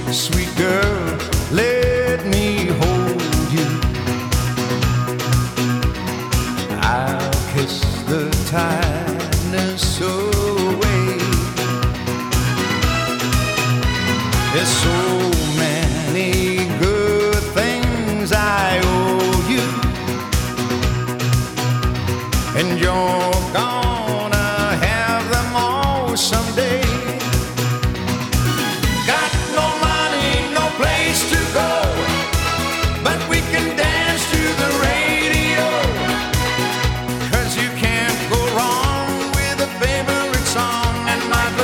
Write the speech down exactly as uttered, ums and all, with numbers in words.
Sweet girl, let me hold you. I'll kiss the tiredness away. It's so